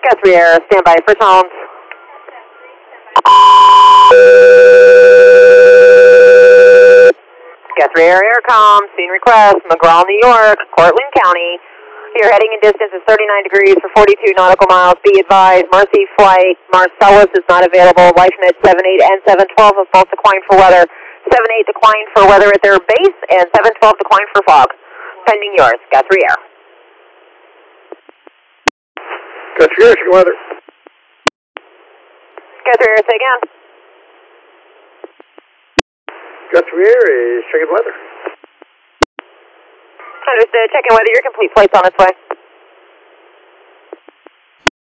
Guthrie Air, stand by for tones. Guthrie Air, Aircom, scene request, McGraw, New York, Cortland County. Your heading and distance is 39 degrees for 42 nautical miles. Be advised, Mercy Flight Marcellus is not available. LifeNet 78 and 712 have both declined for weather. 78 declined for weather at their base, and 712 declined for fog. Pending yours, Guthrie Air. Guthrie Air, second weather. Guthrie Air, say again. Guthrie Air is checking weather. Understood. Checking weather. Your complete flight's on its way.